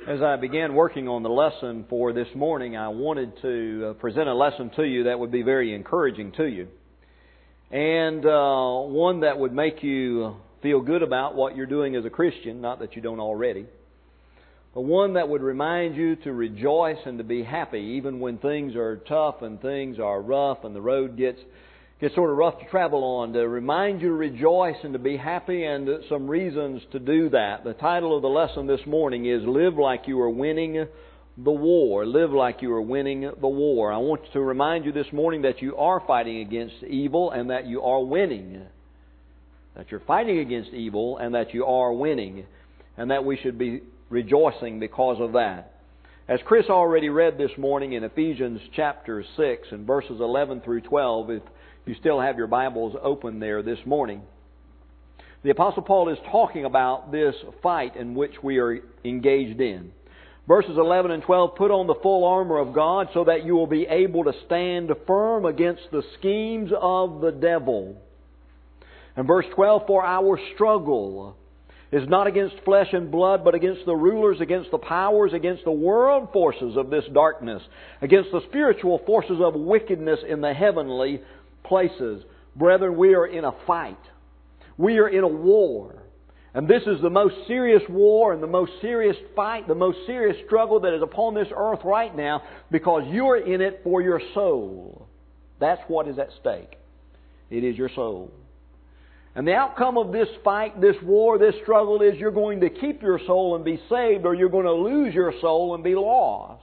As I began working on the lesson for this morning, I wanted to present a lesson to you that would be very encouraging to you. And one that would make you feel good about what you're doing as a Christian, not that you don't already. But one that would remind you to rejoice and to be happy even when things are tough and things are rough and the road gets sort of rough to travel on, to remind you to rejoice and to be happy, and some reasons to do that. The title of the lesson this morning is Live Like You Are Winning the War. Live like you are winning the war. I want to remind you this morning that you are fighting against evil and that you are winning. That you're fighting against evil and that you are winning. And that we should be rejoicing because of that. As Chris already read this morning in Ephesians chapter 6 and verses 11 through 12, if you still have your Bibles open there this morning, the Apostle Paul is talking about this fight in which we are engaged in. Verses 11 and 12, put on the full armor of God so that you will be able to stand firm against the schemes of the devil. And verse 12, for our struggle is not against flesh and blood, but against the rulers, against the powers, against the world forces of this darkness, against the spiritual forces of wickedness in the heavenly places. Brethren, we are in a fight. We are in a war. And this is the most serious war and the most serious fight, the most serious struggle that is upon this earth right now, because you are in it for your soul. That's what is at stake. It is your soul. And the outcome of this fight, this war, this struggle is you're going to keep your soul and be saved, or you're going to lose your soul and be lost.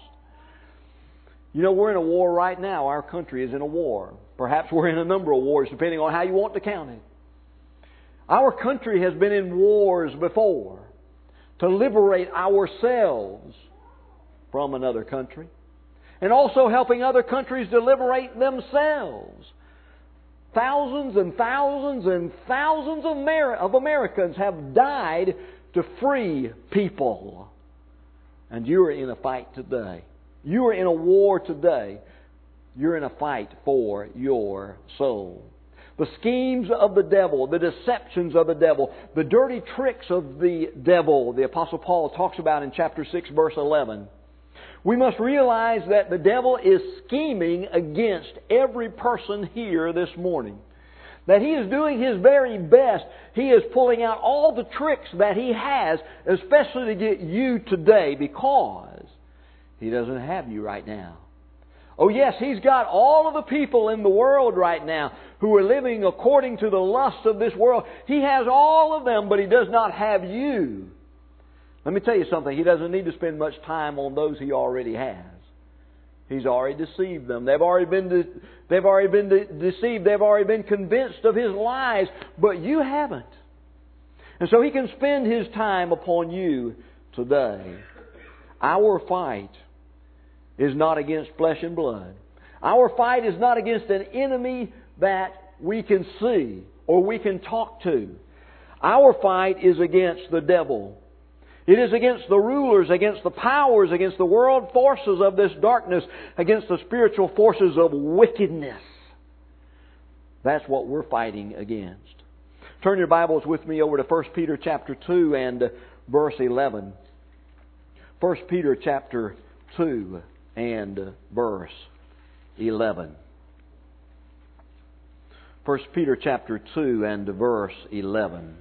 You know, we're in a war right now. Our country is in a war. Perhaps we're in a number of wars, depending on how you want to count it. Our country has been in wars before to liberate ourselves from another country, and also helping other countries to liberate themselves. Thousands and thousands and thousands of Americans have died to free people. And you are in a fight today. You are in a war today. You're in a fight for your soul. The schemes of the devil, the deceptions of the devil, the dirty tricks of the devil, the Apostle Paul talks about in chapter 6, verse 11. We must realize that the devil is scheming against every person here this morning. That he is doing his very best. He is pulling out all the tricks that he has, especially to get you today, because he doesn't have you right now. Oh yes, he's got all of the people in the world right now who are living according to the lust of this world. He has all of them, but he does not have you. Let me tell you something. He doesn't need to spend much time on those he already has. He's already deceived them. They've already been deceived. They've already been convinced of his lies, but you haven't. And so he can spend his time upon you today. Our fight is not against flesh and blood. Our fight is not against an enemy that we can see or we can talk to. Our fight is against the devil. It is against the rulers, against the powers, against the world forces of this darkness, against the spiritual forces of wickedness. That's what we're fighting against. Turn your Bibles with me over to 1 Peter chapter 2 and verse 11. 1 Peter chapter 2 and verse 11. 1 Peter chapter 2 and verse 11.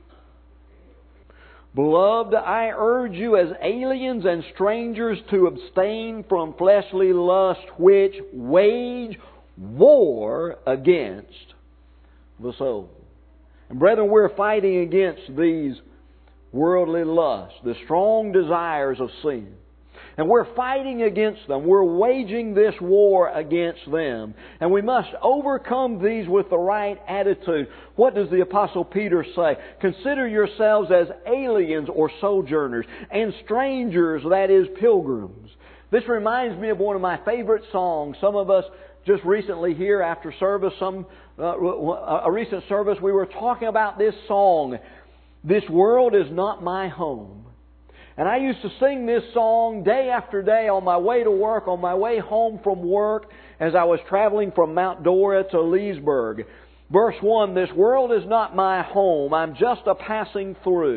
Beloved, I urge you as aliens and strangers to abstain from fleshly lust which wage war against the soul. And brethren, we're fighting against these worldly lusts, the strong desires of sin. And we're fighting against them. We're waging this war against them. And we must overcome these with the right attitude. What does the Apostle Peter say? Consider yourselves as aliens or sojourners, and strangers, that is, pilgrims. This reminds me of one of my favorite songs. Some of us just recently here after service, a recent service, we were talking about this song. This world is not my home. And I used to sing this song day after day on my way to work, on my way home from work, as I was traveling from Mount Dora to Leesburg. Verse 1, this world is not my home, I'm just a passing through.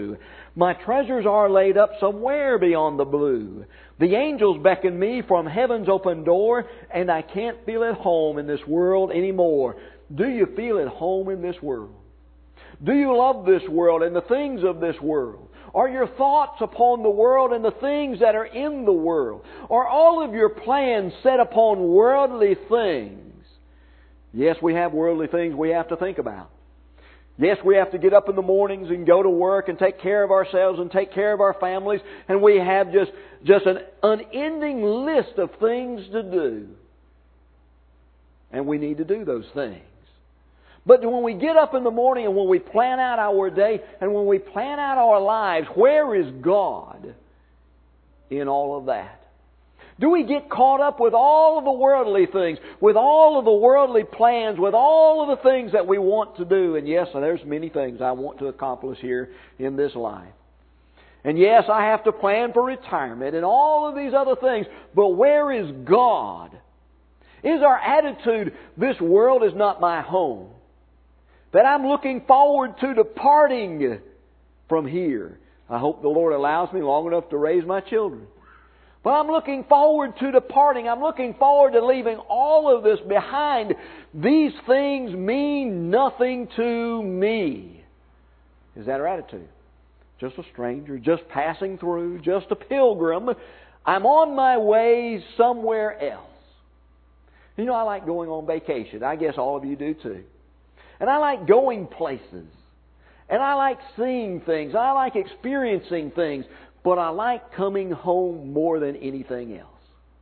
My treasures are laid up somewhere beyond the blue. The angels beckon me from heaven's open door, and I can't feel at home in this world anymore. Do you feel at home in this world? Do you love this world and the things of this world? Are your thoughts upon the world and the things that are in the world? Are all of your plans set upon worldly things? Yes, we have worldly things we have to think about. Yes, we have to get up in the mornings and go to work and take care of ourselves and take care of our families. And we have just an unending list of things to do. And we need to do those things. But when we get up in the morning and when we plan out our day and when we plan out our lives, where is God in all of that? Do we get caught up with all of the worldly things, with all of the worldly plans, with all of the things that we want to do? And yes, there's many things I want to accomplish here in this life. And yes, I have to plan for retirement and all of these other things. But where is God? Is our attitude, this world is not my home? That I'm looking forward to departing from here. I hope the Lord allows me long enough to raise my children. But I'm looking forward to departing. I'm looking forward to leaving all of this behind. These things mean nothing to me. Is that our attitude? Just a stranger, just passing through, just a pilgrim. I'm on my way somewhere else. You know, I like going on vacation. I guess all of you do too. And I like going places. And I like seeing things. I like experiencing things. But I like coming home more than anything else.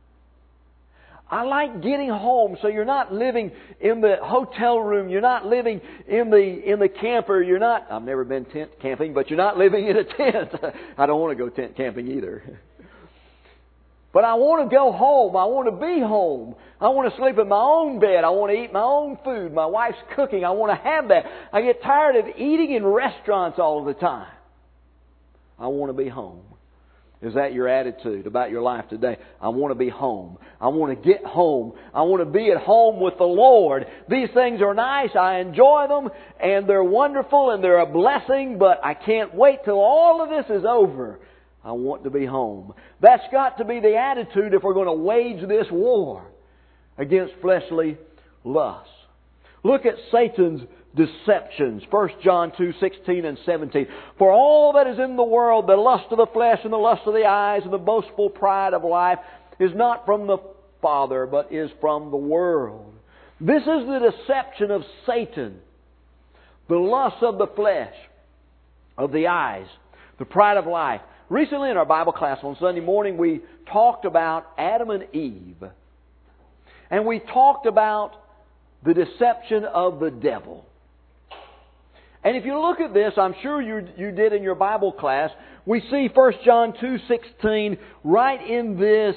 I like getting home so you're not living in the hotel room. You're not living in the camper. You're not, I've never been tent camping, but you're not living in a tent. I don't want to go tent camping either. But I want to go home. I want to be home. I want to sleep in my own bed. I want to eat my own food. My wife's cooking. I want to have that. I get tired of eating in restaurants all the time. I want to be home. Is that your attitude about your life today? I want to be home. I want to get home. I want to be at home with the Lord. These things are nice. I enjoy them. And they're wonderful and they're a blessing. But I can't wait till all of this is over. I want to be home. That's got to be the attitude if we're going to wage this war against fleshly lusts. Look at Satan's deceptions. 1 John 2:16 and 17. For all that is in the world, the lust of the flesh and the lust of the eyes and the boastful pride of life is not from the Father, but is from the world. This is the deception of Satan. The lust of the flesh, of the eyes, the pride of life. Recently in our Bible class on Sunday morning, we talked about Adam and Eve. And we talked about the deception of the devil. And if you look at this, I'm sure you did in your Bible class, we see 1 John 2:16 right in this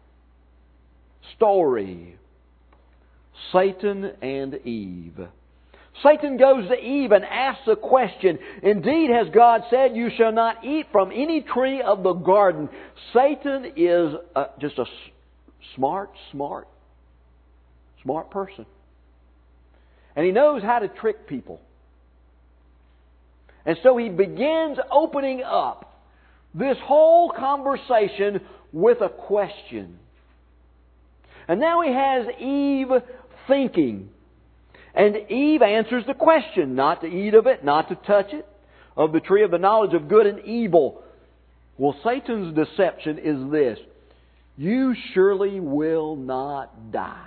story. Satan and Eve. Satan goes to Eve and asks a question. Indeed, has God said, you shall not eat from any tree of the garden? Satan is just a smart person. And he knows how to trick people. And so he begins opening up this whole conversation with a question. And now he has Eve thinking. And Eve answers the question, not to eat of it, not to touch it, of the tree of the knowledge of good and evil. Well, Satan's deception is this: you surely will not die.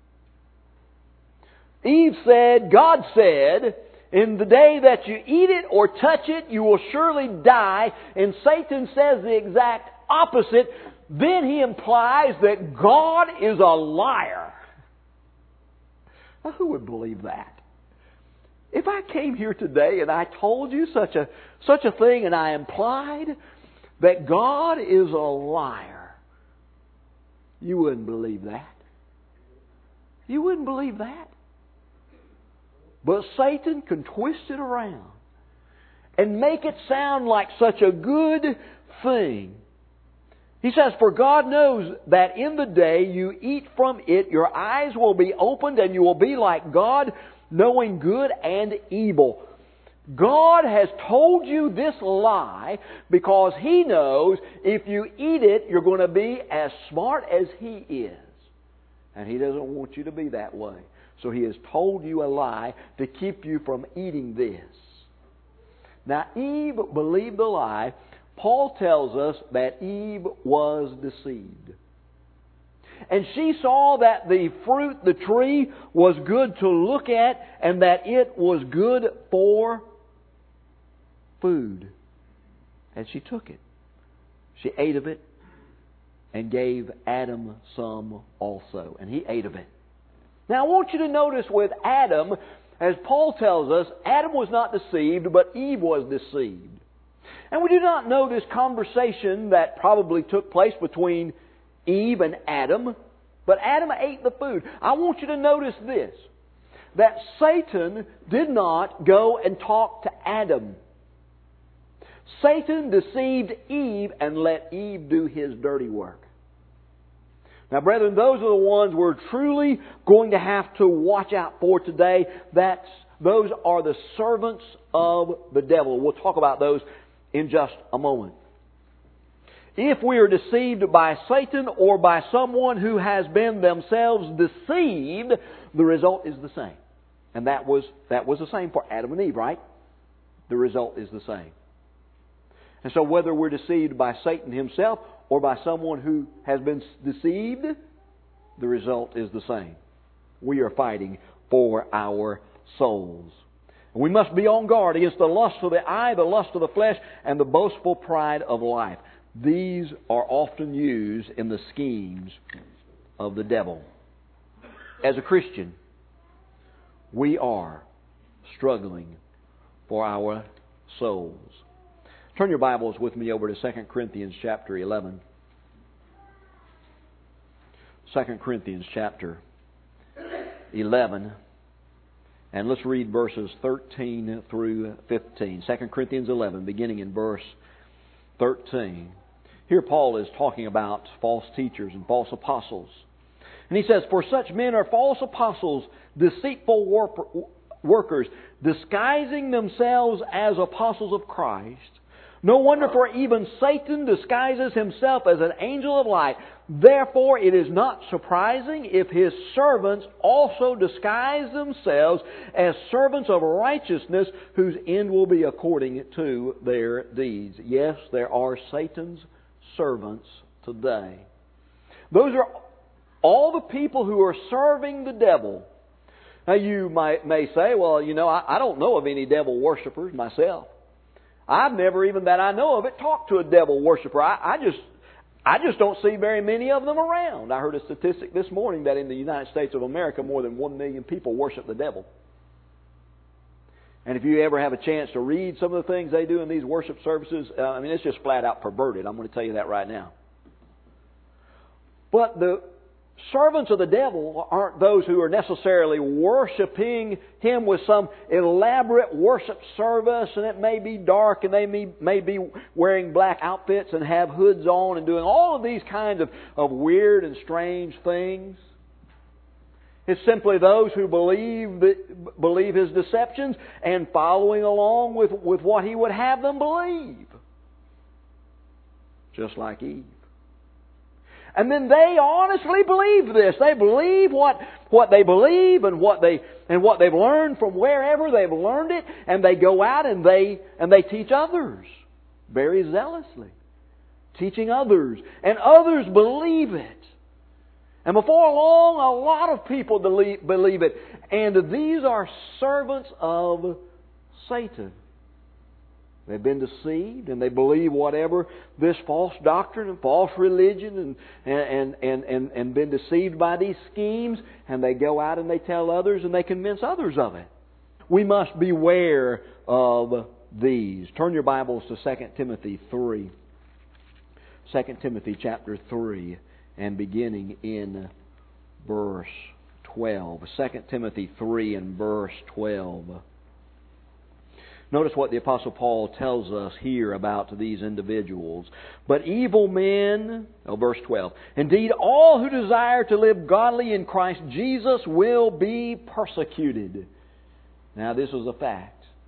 Eve said, God said, in the day that you eat it or touch it, you will surely die. And Satan says the exact opposite. Then he implies that God is a liar. Now, who would believe that? If I came here today and I told you such a thing and I implied that God is a liar, you wouldn't believe that. You wouldn't believe that. But Satan can twist it around and make it sound like such a good thing. He says, for God knows that in the day you eat from it, your eyes will be opened and you will be like God, knowing good and evil. God has told you this lie because He knows if you eat it, you're going to be as smart as He is. And He doesn't want you to be that way. So He has told you a lie to keep you from eating this. Now, Eve believed the lie. Paul tells us that Eve was deceived. And she saw that the fruit, the tree, was good to look at and that it was good for food. And she took it. She ate of it and gave Adam some also. And he ate of it. Now I want you to notice with Adam, as Paul tells us, Adam was not deceived, but Eve was deceived. And we do not know this conversation that probably took place between Eve and Adam, but Adam ate the food. I want you to notice this, that Satan did not go and talk to Adam. Satan deceived Eve and let Eve do his dirty work. Now, brethren, those are the ones we're truly going to have to watch out for today. Those are the servants of the devil. We'll talk about those in just a moment. If we are deceived by Satan or by someone who has been themselves deceived, the result is the same. And that was the same for Adam and Eve, right? The result is the same. And so whether we're deceived by Satan himself or by someone who has been deceived, the result is the same. We are fighting for our souls. We must be on guard against the lust of the eye, the lust of the flesh, and the boastful pride of life. These are often used in the schemes of the devil. As a Christian, we are struggling for our souls. Turn your Bibles with me over to 2 Corinthians chapter 11. 2 Corinthians chapter 11. And let's read verses 13 through 15. 2 Corinthians 11, beginning in verse 13. Here Paul is talking about false teachers and false apostles. And he says, "For such men are false apostles, deceitful workers, disguising themselves as apostles of Christ. No wonder, for even Satan disguises himself as an angel of light. Therefore it is not surprising if his servants also disguise themselves as servants of righteousness, whose end will be according to their deeds." Yes, there are Satan's servants today. Those are all the people who are serving the devil. Now you may say, well, I don't know of any devil worshippers myself. I've never, even that I know of it, talked to a devil worshiper. I just don't see very many of them around. I heard a statistic this morning that in the United States of America, more than 1 million people worship the devil. And if you ever have a chance to read some of the things they do in these worship services, it's just flat out perverted. I'm going to tell you that right now. But the servants of the devil aren't those who are necessarily worshiping Him with some elaborate worship service, and it may be dark, and they may be wearing black outfits and have hoods on and doing all of these kinds of weird and strange things. It's simply those who believe His deceptions and following along with what He would have them believe. Just like Eve. And then they honestly believe this. They believe what they believe and what they've learned from wherever they've learned it, and they go out and they teach others very zealously, teaching others, and others believe it. And before long, a lot of people believe it, and these are servants of Satan. They've been deceived, and they believe whatever this false doctrine and false religion and been deceived by these schemes, and they go out and they tell others and they convince others of it. We must beware of these. Turn your Bibles to 2 Timothy 3. 2 Timothy chapter 3 and beginning in verse 12. 2 Timothy 3 and verse 12. Notice what the Apostle Paul tells us here about these individuals. "But evil men," verse 12, "indeed all who desire to live godly in Christ Jesus will be persecuted." Now this is a fact.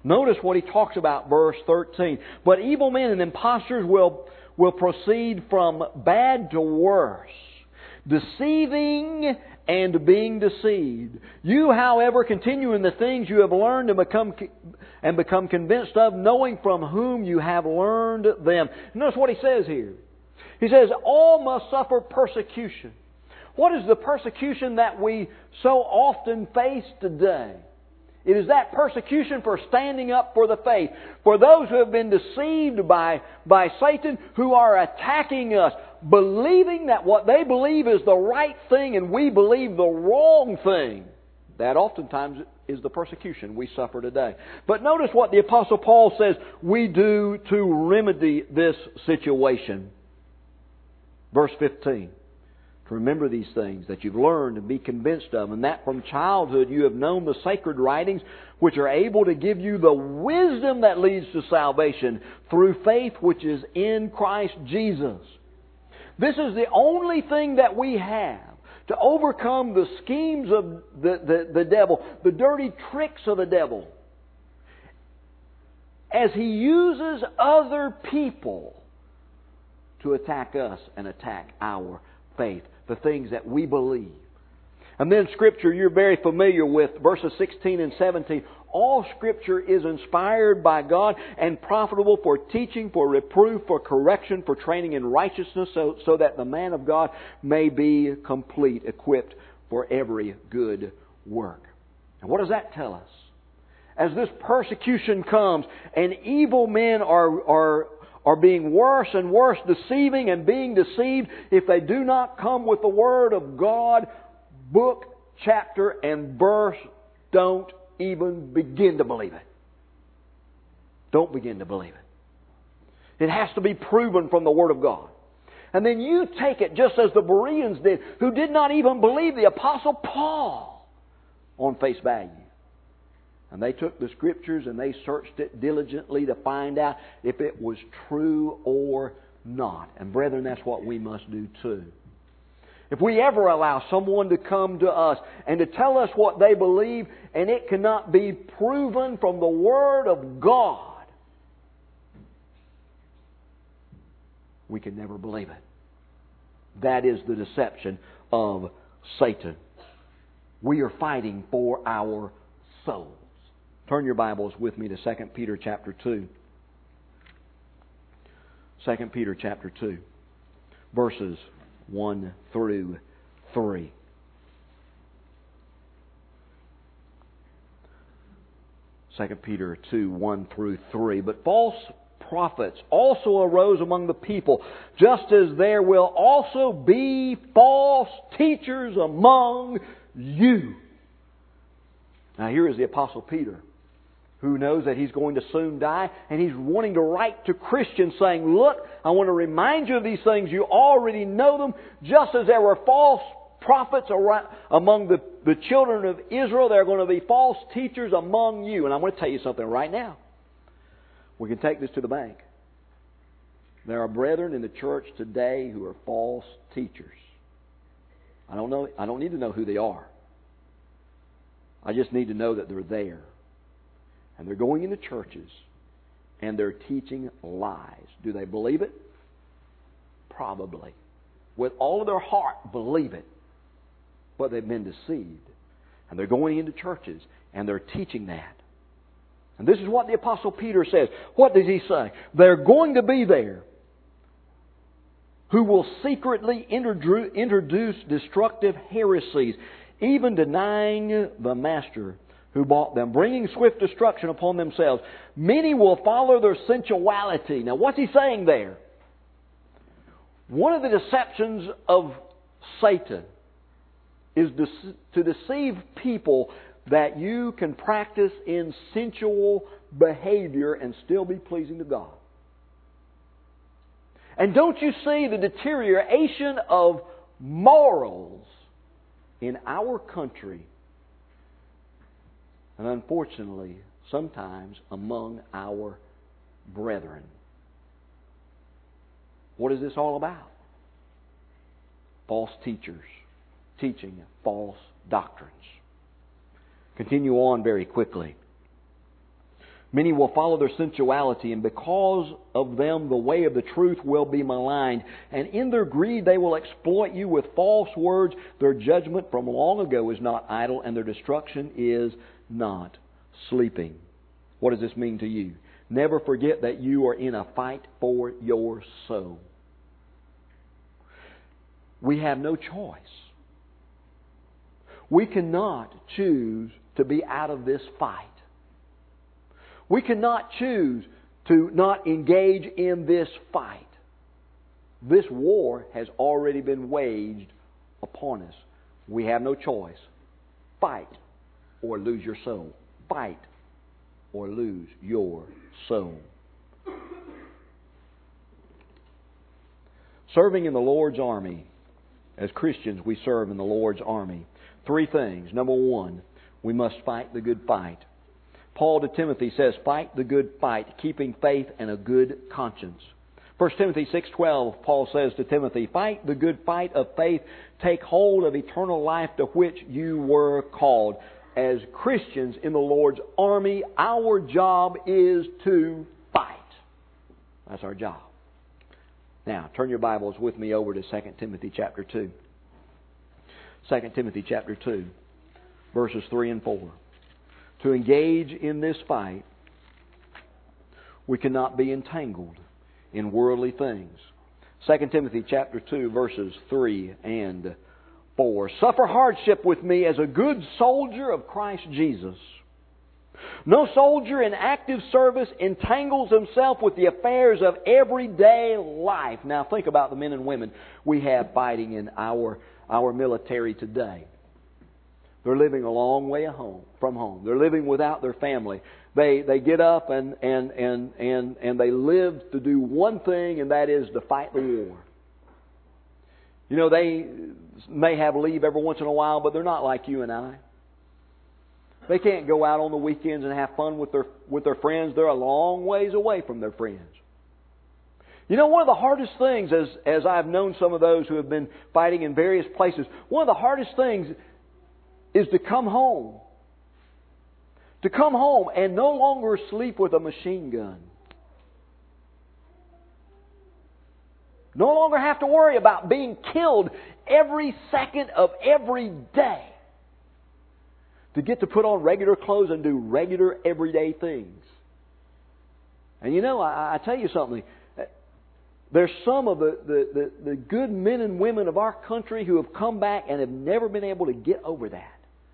Notice what he talks about, verse 13. But evil men and impostors will proceed from bad to worse, deceiving and being deceived. You, however, continue in the things you have learned and become convinced of, knowing from whom you have learned them. Notice what he says here. He says, all must suffer persecution. What is the persecution that we so often face today? It is that persecution for standing up for the faith. For those who have been deceived by Satan, who are attacking us, believing that what they believe is the right thing and we believe the wrong thing. That oftentimes is the persecution we suffer today. But notice what the Apostle Paul says we do to remedy this situation. Verse 15. To remember these things that you've learned and be convinced of, and that from childhood you have known the sacred writings, which are able to give you the wisdom that leads to salvation through faith which is in Christ Jesus. This is the only thing that we have to overcome the schemes of the devil, the dirty tricks of the devil, as he uses other people to attack us and attack our faith, the things that we believe. And then Scripture you're very familiar with, verses 16 and 17. All Scripture is inspired by God and profitable for teaching, for reproof, for correction, for training in righteousness, so that the man of God may be complete, equipped for every good work. And what does that tell us? As this persecution comes and evil men are being worse and worse, deceiving and being deceived, if they do not come with the Word of God, book, chapter, and verse, don't even begin to believe it. Don't begin to believe it. It has to be proven from the Word of God. And then you take it just as the Bereans did, who did not even believe the Apostle Paul on face value. And they took the Scriptures and they searched it diligently to find out if it was true or not. And brethren, that's what we must do too. If we ever allow someone to come to us and to tell us what they believe and it cannot be proven from the Word of God, we can never believe it. That is the deception of Satan. We are fighting for our souls. Turn your Bibles with me to 2 Peter chapter 2. 2 Peter chapter 2, verses 1 through 3. Second Peter 2, 1 through 3. But false prophets also arose among the people, just as there will also be false teachers among you. Now here is the Apostle Peter, who knows that he's going to soon die, and he's wanting to write to Christians saying, look, I want to remind you of these things. You already know them. Just as there were false prophets among the children of Israel, there are going to be false teachers among you. And I'm going to tell you something right now. We can take this to the bank. There are brethren in the church today who are false teachers. I don't need to know who they are. I just need to know that they're there. And they're going into churches and they're teaching lies. Do they believe it? Probably. With all of their heart, believe it. But they've been deceived. And they're going into churches and they're teaching that. And this is what the Apostle Peter says. What does he say? They're going to be there who will secretly introduce destructive heresies, even denying the Master who bought them, bringing swift destruction upon themselves. Many will follow their sensuality. Now, what's he saying there? One of the deceptions of Satan is to deceive people that you can practice in sensual behavior and still be pleasing to God. And don't you see the deterioration of morals in our country, and unfortunately, sometimes among our brethren? What is this all about? False teachers teaching false doctrines. Continue on very quickly. Many will follow their sensuality, and because of them the way of the truth will be maligned. And in their greed they will exploit you with false words. Their judgment from long ago is not idle, and their destruction is not sleeping. What does this mean to you? Never forget that you are in a fight for your soul. We have no choice. We cannot choose to be out of this fight. We cannot choose to not engage in this fight. This war has already been waged upon us. We have no choice. Fight or lose your soul. Fight or lose your soul. Serving in the Lord's army. As Christians, we serve in the Lord's army. 3 things. Number 1, we must fight the good fight. Paul to Timothy says, fight the good fight, keeping faith and a good conscience. 1 Timothy 6:12, Paul says to Timothy, fight the good fight of faith, take hold of eternal life to which you were called. As Christians in the Lord's army, our job is to fight. That's our job. Now, turn your Bibles with me over to 2 Timothy chapter 2. 2 Timothy chapter 2, verses 3 and 4. To engage in this fight, we cannot be entangled in worldly things. 2 Timothy chapter 2, verses 3 and 4. Suffer hardship with me as a good soldier of Christ Jesus. No soldier in active service entangles himself with the affairs of everyday life. Now think about the men and women we have fighting in our military today. They're living a long way from home. They're living without their family. They get up and they live to do one thing, and that is to fight the war. You know, they may have leave every once in a while, but they're not like you and I. They can't go out on the weekends and have fun with their friends. They're a long ways away from their friends. You know, one of the hardest things, as I've known some of those who have been fighting in various places, one of the hardest things is to come home. To come home and no longer sleep with a machine gun. No longer have to worry about being killed every second of every day. To get to put on regular clothes and do regular everyday things. And you know, I tell you something. There's some of the good men and women of our country who have come back and have never been able to get over that.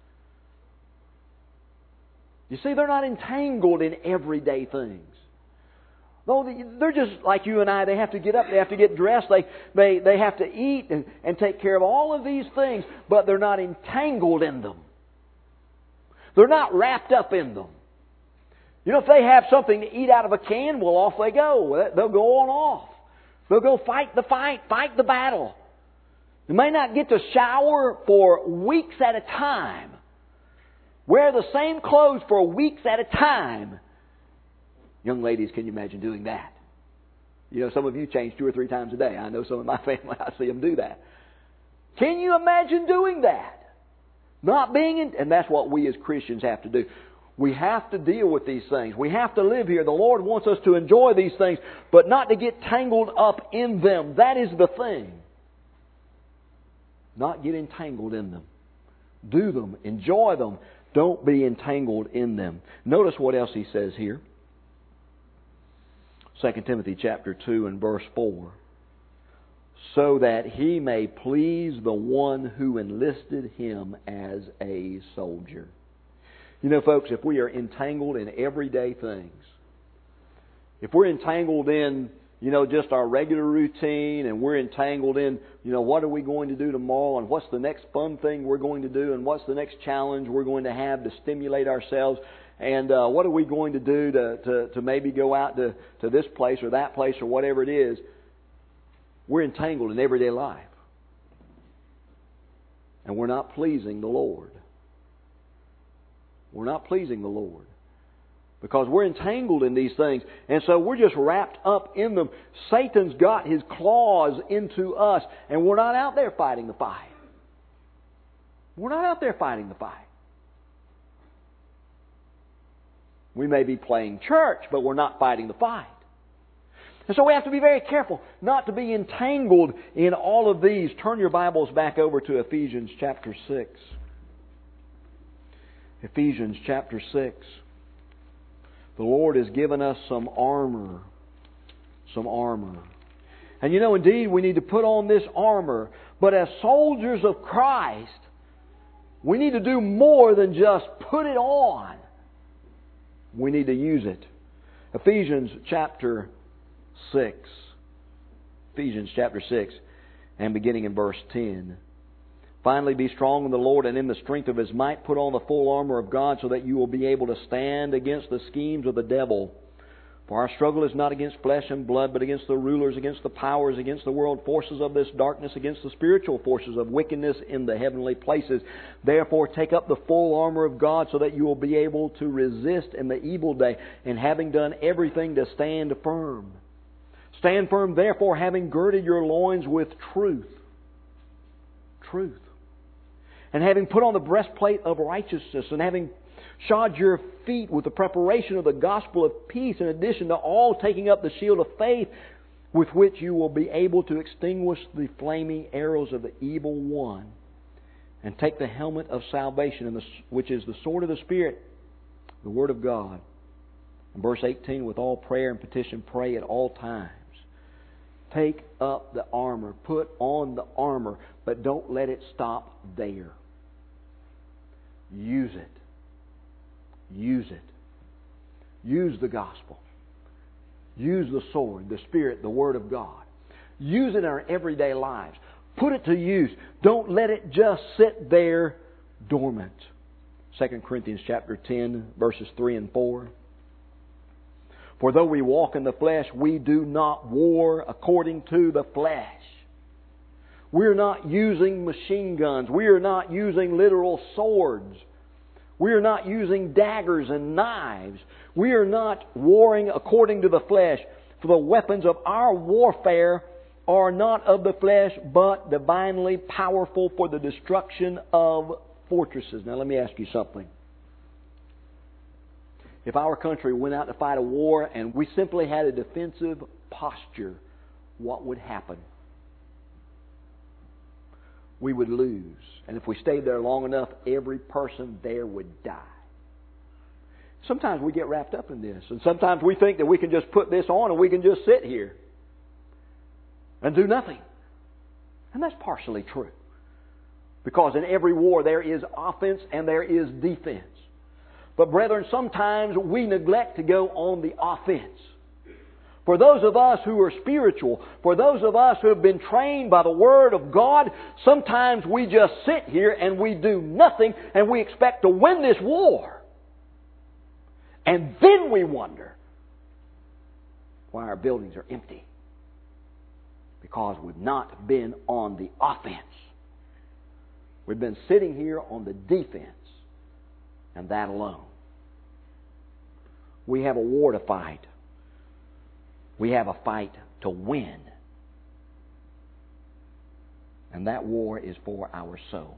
You see, they're not entangled in everyday things. Though they're just like you and I. They have to get up, they have to get dressed, they have to eat and take care of all of these things, but they're not entangled in them. They're not wrapped up in them. You know, if they have something to eat out of a can, well, off they go. They'll go on off. They'll go fight the fight, fight the battle. They may not get to shower for weeks at a time. Wear the same clothes for weeks at a time. Young ladies, can you imagine doing that? You know, some of you change 2 or 3 times a day. I know some of my family, I see them do that. Can you imagine doing that? Not being in, and that's what we as Christians have to do. We have to deal with these things. We have to live here. The Lord wants us to enjoy these things, but not to get tangled up in them. That is the thing. Not get entangled in them. Do them. Enjoy them. Don't be entangled in them. Notice what else he says here. 2 Timothy chapter 2 and verse 4. So that he may please the one who enlisted him as a soldier. You know, folks, if we are entangled in everyday things, if we're entangled in, you know, just our regular routine, and we're entangled in, you know, what are we going to do tomorrow, and what's the next fun thing we're going to do, and what's the next challenge we're going to have to stimulate ourselves, and what are we going to do to maybe go out to this place or that place or whatever it is, we're entangled in everyday life. And we're not pleasing the Lord. We're not pleasing the Lord. Because we're entangled in these things. And so we're just wrapped up in them. Satan's got his claws into us. And we're not out there fighting the fight. We're not out there fighting the fight. We may be playing church, but we're not fighting the fight. And so we have to be very careful not to be entangled in all of these. Turn your Bibles back over to Ephesians chapter 6. Ephesians chapter 6. The Lord has given us some armor. Some armor. And indeed, we need to put on this armor. But as soldiers of Christ, we need to do more than just put it on. We need to use it. Ephesians chapter 6. Ephesians chapter 6 and beginning in verse 10. Finally, be strong in the Lord and in the strength of His might. Put on the full armor of God so that you will be able to stand against the schemes of the devil. For our struggle is not against flesh and blood, but against the rulers, against the powers, against the world forces of this darkness, against the spiritual forces of wickedness in the heavenly places. Therefore, take up the full armor of God so that you will be able to resist in the evil day, and having done everything to stand firm. Stand firm, therefore, having girded your loins with truth. Truth. And having put on the breastplate of righteousness, and having shod your feet with the preparation of the gospel of peace, in addition to all taking up the shield of faith, with which you will be able to extinguish the flaming arrows of the evil one. And take the helmet of salvation, which is the sword of the Spirit, the Word of God. In verse 18, with all prayer and petition, pray at all times. Take up the armor. Put on the armor. But don't let it stop there. Use it. Use it. Use the gospel. Use the sword, the Spirit, the Word of God. Use it in our everyday lives. Put it to use. Don't let it just sit there dormant. 2 Corinthians chapter 10, verses 3 and 4. For though we walk in the flesh, we do not war according to the flesh. We're not using machine guns. We are not using literal swords. We are not using daggers and knives. We are not warring according to the flesh. For the weapons of our warfare are not of the flesh, but divinely powerful for the destruction of fortresses. Now let me ask you something. If our country went out to fight a war and we simply had a defensive posture, what would happen? We would lose. And if we stayed there long enough, every person there would die. Sometimes we get wrapped up in this. And sometimes we think that we can just put this on and we can just sit here and do nothing. And that's partially true. Because in every war there is offense and there is defense. But brethren, sometimes we neglect to go on the offense. For those of us who are spiritual, for those of us who have been trained by the Word of God, sometimes we just sit here and we do nothing and we expect to win this war. And then we wonder why our buildings are empty. Because we've not been on the offense. We've been sitting here on the defense. And that alone. We have a war to fight. We have a fight to win. And that war is for our souls.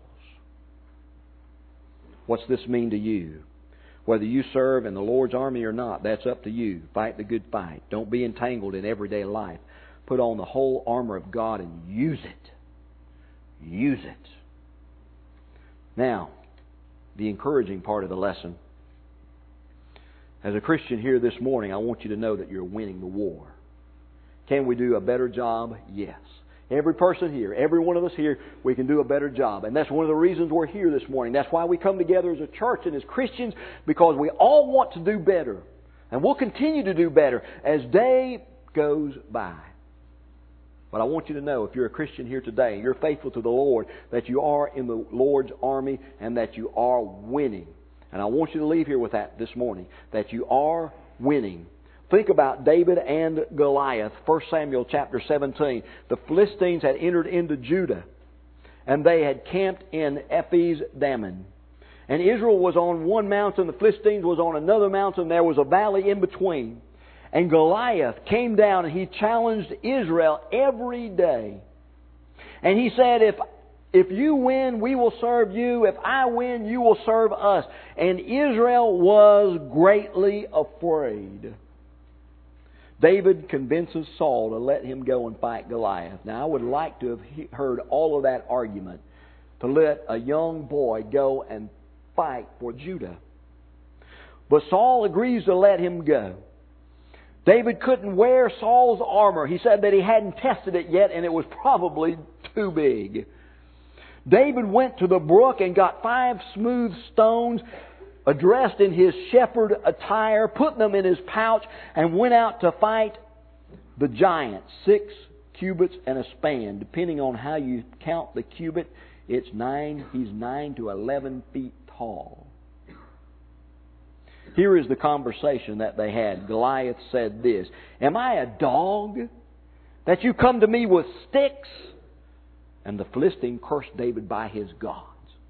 What's this mean to you? Whether you serve in the Lord's army or not, that's up to you. Fight the good fight. Don't be entangled in everyday life. Put on the whole armor of God and use it. Use it. Now, the encouraging part of the lesson. As a Christian here this morning, I want you to know that you're winning the war. Can we do a better job? Yes. Every person here, every one of us here, we can do a better job. And that's one of the reasons we're here this morning. That's why we come together as a church and as Christians, because we all want to do better. And we'll continue to do better as day goes by. But I want you to know, if you're a Christian here today, and you're faithful to the Lord, that you are in the Lord's army and that you are winning. And I want you to leave here with that this morning, that you are winning. Think about David and Goliath, 1 Samuel chapter 17. The Philistines had entered into Judah, and they had camped in Ephes Dammim. And Israel was on one mountain, the Philistines was on another mountain, there was a valley in between. And Goliath came down and he challenged Israel every day. And he said, If you win, we will serve you. If I win, you will serve us. And Israel was greatly afraid. David convinces Saul to let him go and fight Goliath. Now, I would like to have heard all of that argument, to let a young boy go and fight for Judah. But Saul agrees to let him go. David couldn't wear Saul's armor. He said that he hadn't tested it yet, and it was probably too big. David went to the brook and got 5 smooth stones, dressed in his shepherd attire, put them in his pouch, and went out to fight the giant, 6 cubits and a span. Depending on how you count the cubit, he's 9 to 11 feet tall. Here is the conversation that they had. Goliath said this, "Am I a dog that you come to me with sticks?" And the Philistine cursed David by his gods.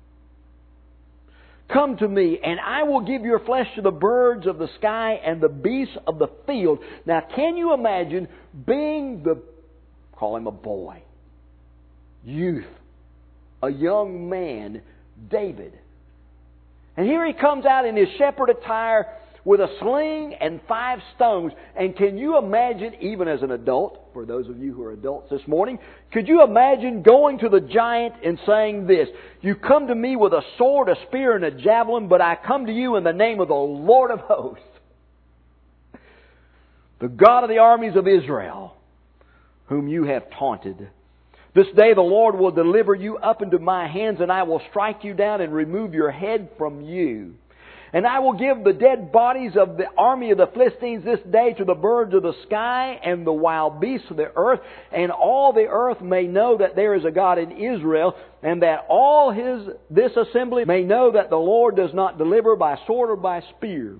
"Come to me, and I will give your flesh to the birds of the sky and the beasts of the field." Now, can you imagine being call him a boy, youth, a young man, David. And here he comes out in his shepherd attire with a sling and 5 stones. And can you imagine, even as an adult, for those of you who are adults this morning, could you imagine going to the giant and saying this, "You come to me with a sword, a spear, and a javelin, but I come to you in the name of the Lord of hosts, the God of the armies of Israel, whom you have taunted. This day the Lord will deliver you up into my hands, and I will strike you down and remove your head from you. And I will give the dead bodies of the army of the Philistines this day to the birds of the sky and the wild beasts of the earth, and all the earth may know that there is a God in Israel, and that all this assembly may know that the Lord does not deliver by sword or by spear.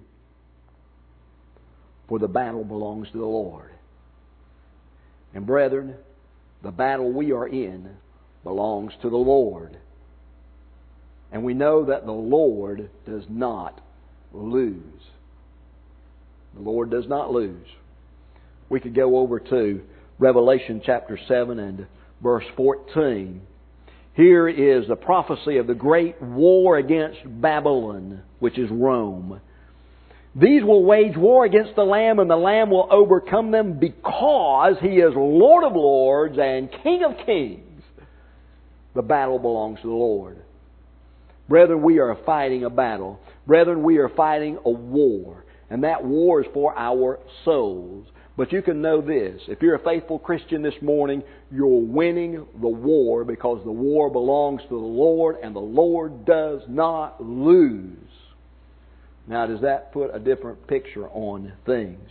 For the battle belongs to the Lord." And brethren, the battle we are in belongs to the Lord. And we know that the Lord does not lose. The Lord does not lose. We could go over to Revelation chapter 7 and verse 14. Here is the prophecy of the great war against Babylon, which is Rome. "These will wage war against the Lamb, and the Lamb will overcome them, because He is Lord of lords and King of kings." The battle belongs to the Lord. Brethren, we are fighting a battle. Brethren, we are fighting a war. And that war is for our souls. But you can know this. If you're a faithful Christian this morning, you're winning the war, because the war belongs to the Lord, and the Lord does not lose. Now, does that put a different picture on things?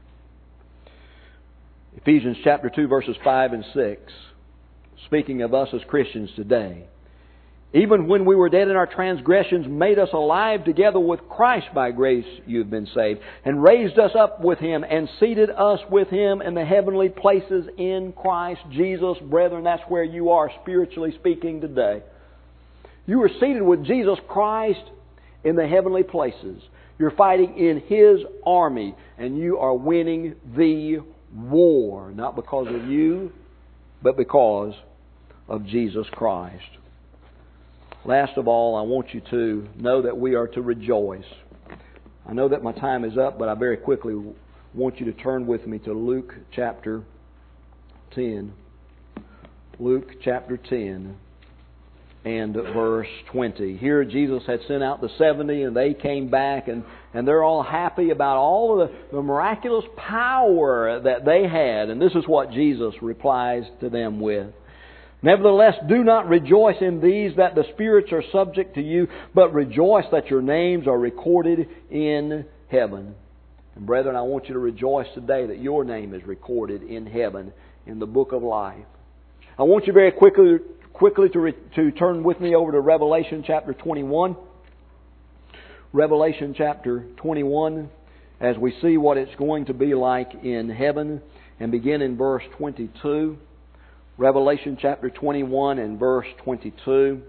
Ephesians chapter 2, verses 5 and 6. Speaking of us as Christians today. "Even when we were dead in our transgressions, made us alive together with Christ. By grace you have been saved. And raised us up with Him, and seated us with Him in the heavenly places in Christ Jesus." Brethren, that's where you are, spiritually speaking, today. You are seated with Jesus Christ in the heavenly places. You're fighting in His army, and you are winning the war. Not because of you, but because of Jesus Christ. Last of all, I want you to know that we are to rejoice. I know that my time is up, but I very quickly want you to turn with me to Luke chapter 10. Luke chapter 10. And verse 20. Here Jesus had sent out the 70, and they came back, and they're all happy about all of the miraculous power that they had. And this is what Jesus replies to them with. "Nevertheless, do not rejoice in these that the spirits are subject to you, but rejoice that your names are recorded in heaven." And brethren, I want you to rejoice today that your name is recorded in heaven in the book of life. I want you very quickly to turn with me over to Revelation chapter 21. Revelation chapter 21, as we see what it's going to be like in heaven, and begin in verse 22. Revelation chapter 21 and verse 22.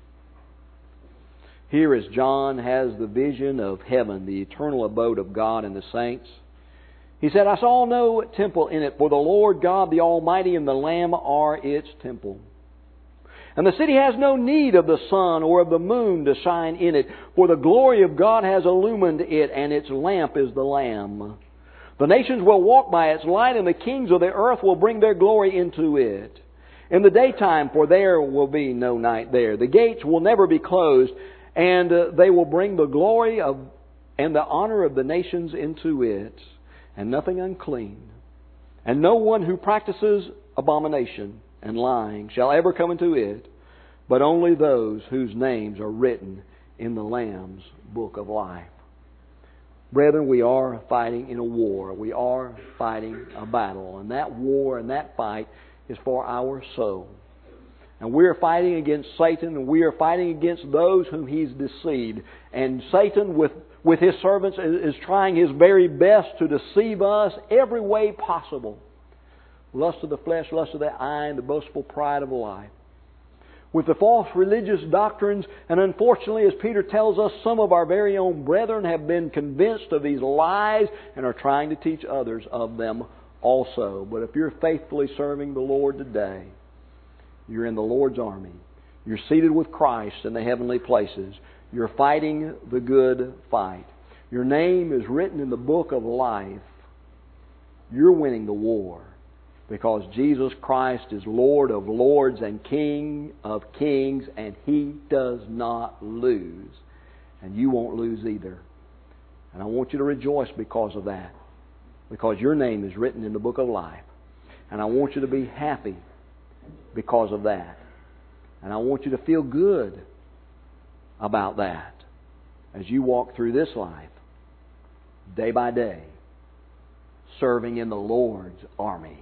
Here as John has the vision of heaven, the eternal abode of God and the saints. He said, "I saw no temple in it, for the Lord God the Almighty and the Lamb are its temple. And the city has no need of the sun or of the moon to shine in it, for the glory of God has illumined it, and its lamp is the Lamb. The nations will walk by its light, and the kings of the earth will bring their glory into it. In the daytime, for there will be no night there. The gates will never be closed, and they will bring the glory of and the honor of the nations into it, and nothing unclean, and no one who practices abomination and lying shall ever come into it, but only those whose names are written in the Lamb's book of life. Brethren, we are fighting in a war. We are fighting a battle. And that war and that fight is for our soul. And we are fighting against Satan, and we are fighting against those whom he's deceived. And Satan, with his servants, is trying his very best to deceive us every way possible. Lust of the flesh, lust of the eye, and the boastful pride of life. With the false religious doctrines, and unfortunately, as Peter tells us, some of our very own brethren have been convinced of these lies and are trying to teach others of them also. But if you're faithfully serving the Lord today, you're in the Lord's army. You're seated with Christ in the heavenly places. You're fighting the good fight. Your name is written in the book of life. You're winning the war. Because Jesus Christ is Lord of lords and King of kings, and He does not lose. And you won't lose either. And I want you to rejoice because of that. Because your name is written in the book of life. And I want you to be happy because of that. And I want you to feel good about that as you walk through this life, day by day, serving in the Lord's army.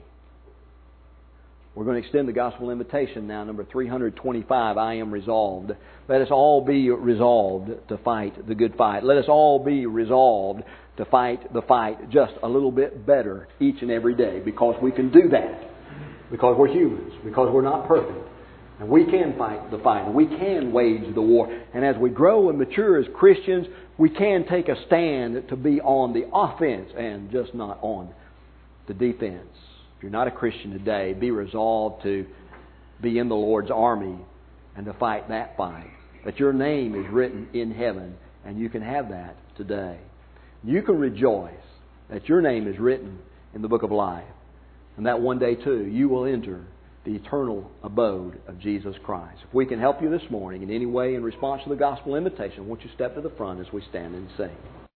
We're going to extend the gospel invitation now, number 325, I am resolved. Let us all be resolved to fight the good fight. Let us all be resolved to fight the fight just a little bit better each and every day, because we can do that. Because we're humans. Because we're not perfect. And we can fight the fight. And we can wage the war. And as we grow and mature as Christians, we can take a stand to be on the offense and just not on the defense. If you're not a Christian today, be resolved to be in the Lord's army and to fight that fight. That your name is written in heaven, and you can have that today. You can rejoice that your name is written in the book of life, and that one day too you will enter the eternal abode of Jesus Christ. If we can help you this morning in any way in response to the gospel invitation, won't you step to the front as we stand and sing.